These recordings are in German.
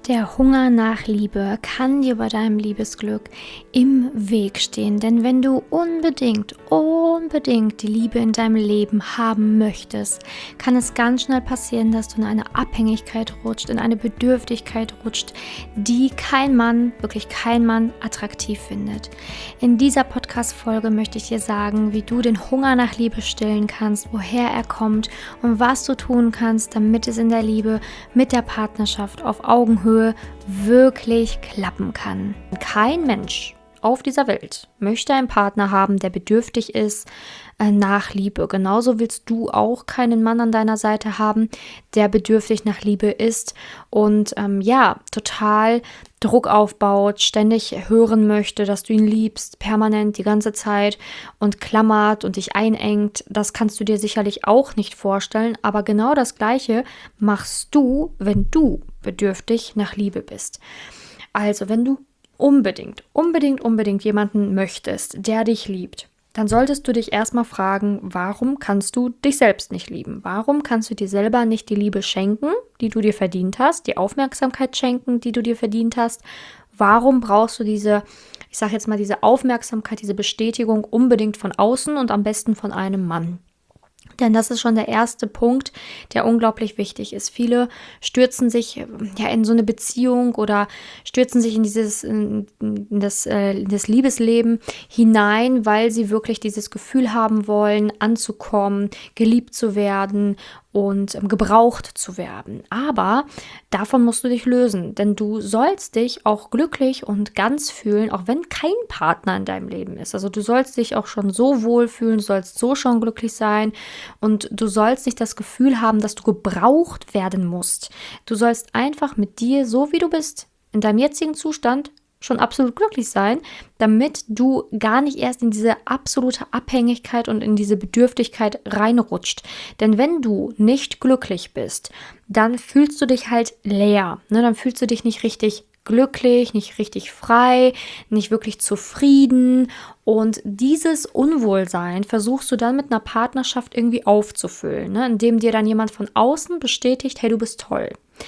Der Hunger nach Liebe kann dir bei deinem Liebesglück im Weg stehen, denn wenn du unbedingt die Liebe in deinem Leben haben möchtest, kann es ganz schnell passieren, dass du in eine Abhängigkeit rutscht, in eine Bedürftigkeit rutscht, die wirklich kein Mann attraktiv findet. In dieser Podcast-Folge möchte ich dir sagen, wie du den Hunger nach Liebe stillen kannst, woher er kommt und was du tun kannst, damit es in der Liebe mit der Partnerschaft auf Augenhöhe wirklich klappen kann. Kein Mensch auf dieser Welt möchte einen Partner haben, der bedürftig ist nach Liebe. Genauso willst du auch keinen Mann an deiner Seite haben, der bedürftig nach Liebe ist und total Druck aufbaut, ständig hören möchte, dass du ihn liebst, permanent die ganze Zeit und klammert und dich einengt. Das kannst du dir sicherlich auch nicht vorstellen, aber genau das Gleiche machst du, wenn du bedürftig nach Liebe bist. Also, wenn du unbedingt jemanden möchtest, der dich liebt, dann solltest du dich erstmal fragen, warum kannst du dich selbst nicht lieben? Warum kannst du dir selber nicht die Liebe schenken, die du dir verdient hast, die Aufmerksamkeit schenken, die du dir verdient hast? Warum brauchst du diese Aufmerksamkeit, diese Bestätigung unbedingt von außen und am besten von einem Mann? Denn das ist schon der erste Punkt, der unglaublich wichtig ist. Viele stürzen sich in so eine Beziehung oder stürzen sich in das Liebesleben hinein, weil sie wirklich dieses Gefühl haben wollen, anzukommen, geliebt zu werden und gebraucht zu werden. Aber davon musst du dich lösen, denn du sollst dich auch glücklich und ganz fühlen, auch wenn kein Partner in deinem Leben ist. Also du sollst dich auch schon so wohlfühlen, du sollst so schon glücklich sein und du sollst nicht das Gefühl haben, dass du gebraucht werden musst. Du sollst einfach mit dir, so wie du bist, in deinem jetzigen Zustand, schon absolut glücklich sein, damit du gar nicht erst in diese absolute Abhängigkeit und in diese Bedürftigkeit reinrutscht. Denn wenn du nicht glücklich bist, dann fühlst du dich halt leer. Dann fühlst du dich nicht richtig glücklich, nicht richtig frei, nicht wirklich zufrieden. Und dieses Unwohlsein versuchst du dann mit einer Partnerschaft irgendwie aufzufüllen, indem dir dann jemand von außen bestätigt, hey, du bist toll.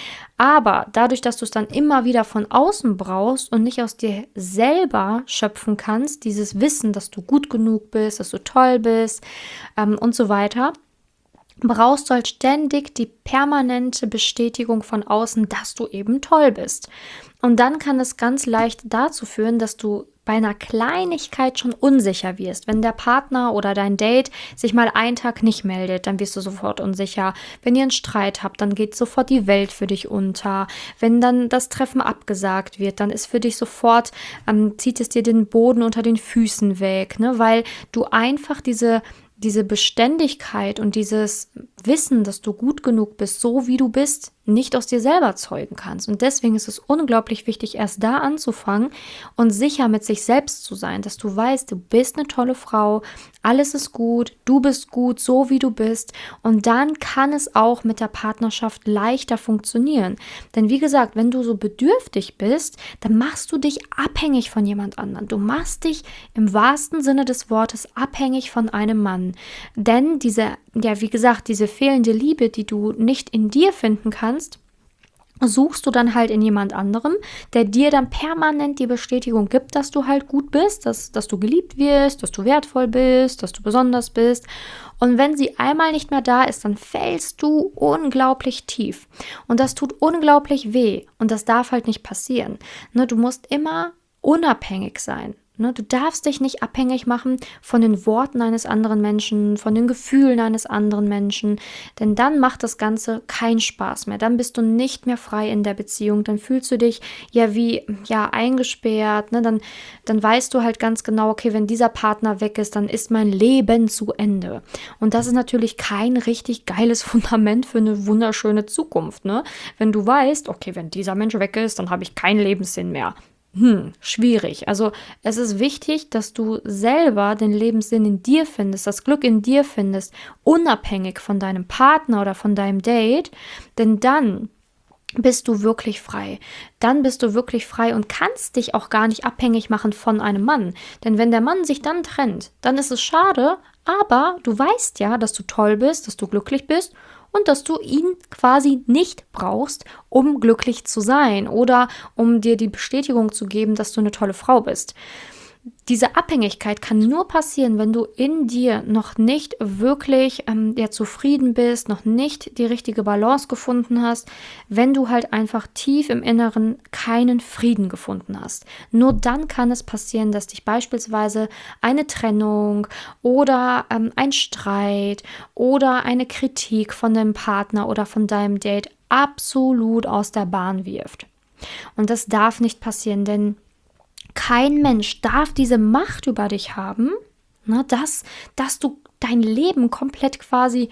Aber dadurch, dass du es dann immer wieder von außen brauchst und nicht aus dir selber schöpfen kannst, dieses Wissen, dass du gut genug bist, dass du toll bist und so weiter, brauchst du halt ständig die permanente Bestätigung von außen, dass du eben toll bist. Und dann kann es ganz leicht dazu führen, dass du bei einer Kleinigkeit schon unsicher wirst. Wenn der Partner oder dein Date sich mal einen Tag nicht meldet, dann wirst du sofort unsicher. Wenn ihr einen Streit habt, dann geht sofort die Welt für dich unter. Wenn dann das Treffen abgesagt wird, dann ist für dich sofort, zieht es dir den Boden unter den Füßen weg, weil du einfach diese Beständigkeit und dieses Wissen, dass du gut genug bist, so wie du bist, nicht aus dir selber zeugen kannst. Und deswegen ist es unglaublich wichtig, erst da anzufangen und sicher mit sich selbst zu sein, dass du weißt, du bist eine tolle Frau, alles ist gut, du bist gut, so wie du bist. Und dann kann es auch mit der Partnerschaft leichter funktionieren. Denn wie gesagt, wenn du so bedürftig bist, dann machst du dich abhängig von jemand anderem. Du machst dich im wahrsten Sinne des Wortes abhängig von einem Mann. Denn diese fehlende Liebe, die du nicht in dir finden kannst, suchst du dann halt in jemand anderem, der dir dann permanent die Bestätigung gibt, dass du halt gut bist, dass du geliebt wirst, dass du wertvoll bist, dass du besonders bist. Und wenn sie einmal nicht mehr da ist, dann fällst du unglaublich tief. Und das tut unglaublich weh. Und das darf halt nicht passieren. Du musst immer unabhängig sein. Du darfst dich nicht abhängig machen von den Worten eines anderen Menschen, von den Gefühlen eines anderen Menschen, denn dann macht das Ganze keinen Spaß mehr. Dann bist du nicht mehr frei in der Beziehung, dann fühlst du dich eingesperrt, Dann weißt du halt ganz genau, okay, wenn dieser Partner weg ist, dann ist mein Leben zu Ende. Und das ist natürlich kein richtig geiles Fundament für eine wunderschöne Zukunft, Wenn du weißt, okay, wenn dieser Mensch weg ist, dann habe ich keinen Lebenssinn mehr. Schwierig. Also es ist wichtig, dass du selber den Lebenssinn in dir findest, das Glück in dir findest, unabhängig von deinem Partner oder von deinem Date, denn dann bist du wirklich frei. Dann bist du wirklich frei und kannst dich auch gar nicht abhängig machen von einem Mann. Denn wenn der Mann sich dann trennt, dann ist es schade, aber du weißt ja, dass du toll bist, dass du glücklich bist und dass du ihn quasi nicht brauchst, um glücklich zu sein oder um dir die Bestätigung zu geben, dass du eine tolle Frau bist. Diese Abhängigkeit kann nur passieren, wenn du in dir noch nicht wirklich zufrieden bist, noch nicht die richtige Balance gefunden hast, wenn du halt einfach tief im Inneren keinen Frieden gefunden hast. Nur dann kann es passieren, dass dich beispielsweise eine Trennung oder ein Streit oder eine Kritik von deinem Partner oder von deinem Date absolut aus der Bahn wirft. Und das darf nicht passieren, denn kein Mensch darf diese Macht über dich haben, ne, dass du dein Leben komplett quasi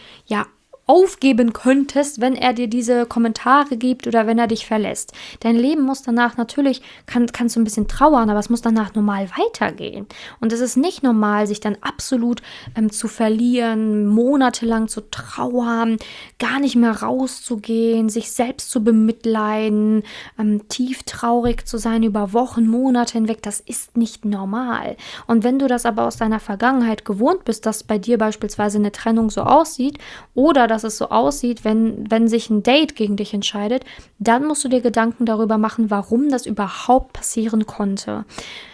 aufgeben könntest, wenn er dir diese Kommentare gibt oder wenn er dich verlässt. Dein Leben muss danach natürlich, kannst du ein bisschen trauern, aber es muss danach normal weitergehen. Und es ist nicht normal, sich dann absolut zu verlieren, monatelang zu trauern, gar nicht mehr rauszugehen, sich selbst zu bemitleiden, tief traurig zu sein über Wochen, Monate hinweg. Das ist nicht normal. Und wenn du das aber aus deiner Vergangenheit gewohnt bist, dass bei dir beispielsweise eine Trennung so aussieht oder dass es so aussieht, wenn sich ein Date gegen dich entscheidet, dann musst du dir Gedanken darüber machen, warum das überhaupt passieren konnte.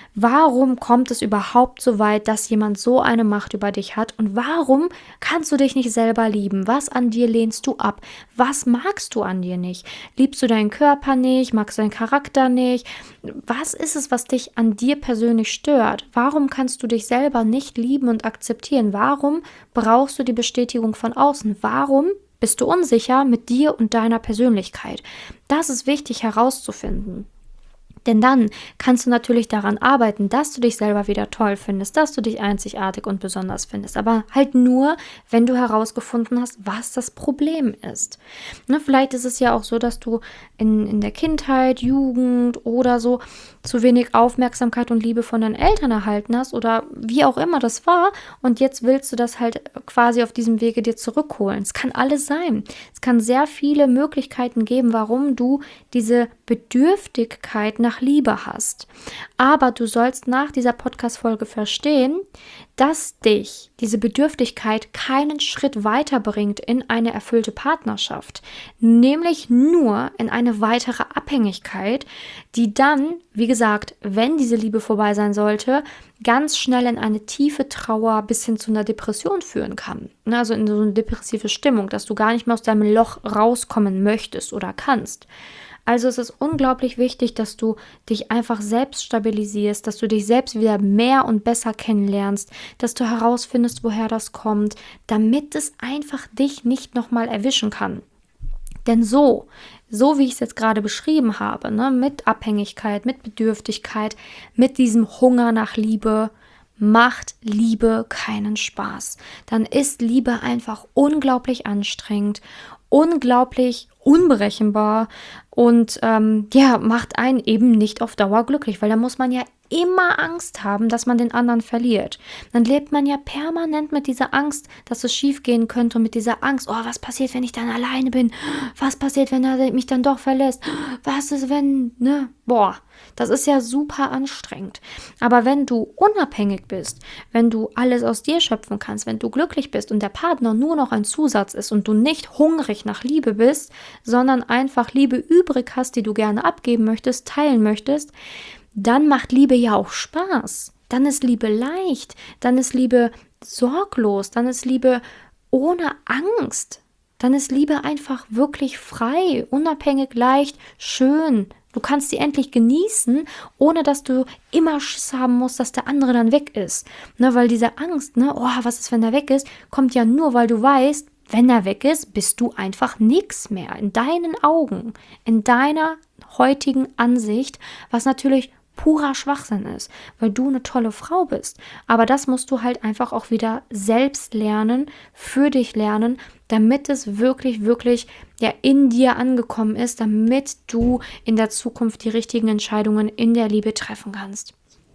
Warum kommt es überhaupt so weit, dass jemand so eine Macht über dich hat? Und warum kannst du dich nicht selber lieben? Was an dir lehnst du ab? Was magst du an dir nicht? Liebst du deinen Körper nicht? Magst du deinen Charakter nicht? Was ist es, was dich an dir persönlich stört? Warum kannst du dich selber nicht lieben und akzeptieren? Warum brauchst du die Bestätigung von außen? Warum bist du unsicher mit dir und deiner Persönlichkeit? Das ist wichtig herauszufinden. Denn dann kannst du natürlich daran arbeiten, dass du dich selber wieder toll findest, dass du dich einzigartig und besonders findest. Aber halt nur, wenn du herausgefunden hast, was das Problem ist. Ne, vielleicht ist es ja auch so, dass du in der Kindheit, Jugend oder so zu wenig Aufmerksamkeit und Liebe von deinen Eltern erhalten hast oder wie auch immer das war und jetzt willst du das halt quasi auf diesem Wege dir zurückholen. Es kann alles sein. Es kann sehr viele Möglichkeiten geben, warum du diese Bedürftigkeit nach Liebe hast. Aber du sollst nach dieser Podcast-Folge verstehen, dass dich diese Bedürftigkeit keinen Schritt weiterbringt in eine erfüllte Partnerschaft, nämlich nur in eine weitere Abhängigkeit, die dann, wie gesagt, wenn diese Liebe vorbei sein sollte, ganz schnell in eine tiefe Trauer bis hin zu einer Depression führen kann. Also in so eine depressive Stimmung, dass du gar nicht mehr aus deinem Loch rauskommen möchtest oder kannst. Also es ist unglaublich wichtig, dass du dich einfach selbst stabilisierst, dass du dich selbst wieder mehr und besser kennenlernst, dass du herausfindest, woher das kommt, damit es einfach dich nicht nochmal erwischen kann. Denn so wie ich es jetzt gerade beschrieben habe, ne, mit Abhängigkeit, mit Bedürftigkeit, mit diesem Hunger nach Liebe, macht Liebe keinen Spaß. Dann ist Liebe einfach unglaublich anstrengend, unglaublich unberechenbar und macht einen eben nicht auf Dauer glücklich, weil da muss man ja immer Angst haben, dass man den anderen verliert. Dann lebt man ja permanent mit dieser Angst, dass es schief gehen könnte und mit dieser Angst, oh, was passiert, wenn ich dann alleine bin? Was passiert, wenn er mich dann doch verlässt? Was ist, wenn, ne? Boah, das ist ja super anstrengend. Aber wenn du unabhängig bist, wenn du alles aus dir schöpfen kannst, wenn du glücklich bist und der Partner nur noch ein Zusatz ist und du nicht hungrig nach Liebe bist, sondern einfach Liebe übrig hast, die du gerne abgeben möchtest, teilen möchtest, dann macht Liebe ja auch Spaß. Dann ist Liebe leicht, dann ist Liebe sorglos, dann ist Liebe ohne Angst. Dann ist Liebe einfach wirklich frei, unabhängig, leicht, schön. Du kannst sie endlich genießen, ohne dass du immer Schiss haben musst, dass der andere dann weg ist. Ne, weil diese Angst, oh, was ist, wenn er weg ist, kommt ja nur, weil du weißt, wenn er weg ist, bist du einfach nichts mehr in deinen Augen, in deiner heutigen Ansicht, was natürlich purer Schwachsinn ist, weil du eine tolle Frau bist. Aber das musst du halt einfach auch wieder selbst lernen, für dich lernen, damit es wirklich, wirklich in dir angekommen ist, damit du in der Zukunft die richtigen Entscheidungen in der Liebe treffen kannst.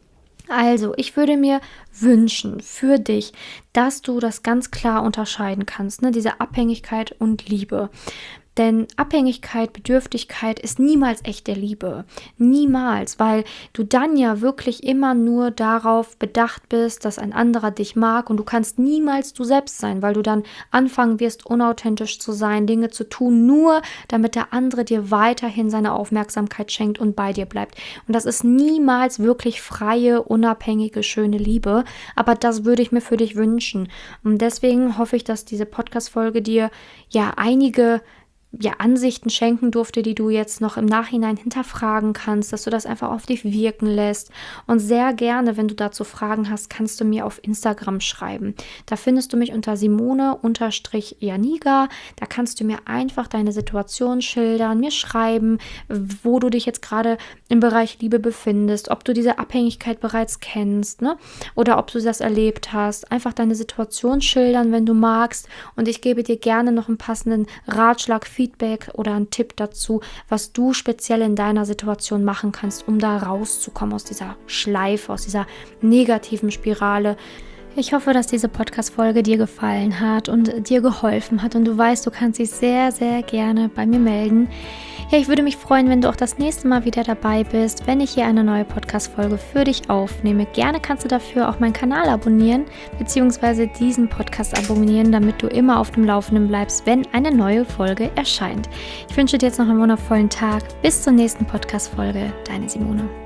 Also, ich würde mir wünschen für dich, dass du das ganz klar unterscheiden kannst, ne? Diese Abhängigkeit und Liebe. Denn Abhängigkeit, Bedürftigkeit ist niemals echte Liebe. Niemals, weil du dann ja wirklich immer nur darauf bedacht bist, dass ein anderer dich mag und du kannst niemals du selbst sein, weil du dann anfangen wirst, unauthentisch zu sein, Dinge zu tun, nur damit der andere dir weiterhin seine Aufmerksamkeit schenkt und bei dir bleibt. Und das ist niemals wirklich freie, unabhängige, schöne Liebe, aber das würde ich mir für dich wünschen. Und deswegen hoffe ich, dass diese Podcast-Folge dir ja einige Ansichten schenken durfte, die du jetzt noch im Nachhinein hinterfragen kannst, dass du das einfach auf dich wirken lässt. Und sehr gerne, wenn du dazu Fragen hast, kannst du mir auf Instagram schreiben. Da findest du mich unter Simone_Janiga. Da kannst du mir einfach deine Situation schildern, mir schreiben, wo du dich jetzt gerade im Bereich Liebe befindest, ob du diese Abhängigkeit bereits kennst, ne? Oder ob du das erlebt hast. Einfach deine Situation schildern, wenn du magst. Und ich gebe dir gerne noch einen passenden Ratschlag, Feedback oder einen Tipp dazu, was du speziell in deiner Situation machen kannst, um da rauszukommen aus dieser Schleife, aus dieser negativen Spirale. Ich hoffe, dass diese Podcast-Folge dir gefallen hat und dir geholfen hat und du weißt, du kannst dich sehr, sehr gerne bei mir melden. Ja, ich würde mich freuen, wenn du auch das nächste Mal wieder dabei bist, wenn ich hier eine neue Podcast-Folge für dich aufnehme. Gerne kannst du dafür auch meinen Kanal abonnieren, beziehungsweise diesen Podcast abonnieren, damit du immer auf dem Laufenden bleibst, wenn eine neue Folge erscheint. Ich wünsche dir jetzt noch einen wundervollen Tag. Bis zur nächsten Podcast-Folge. Deine Simone.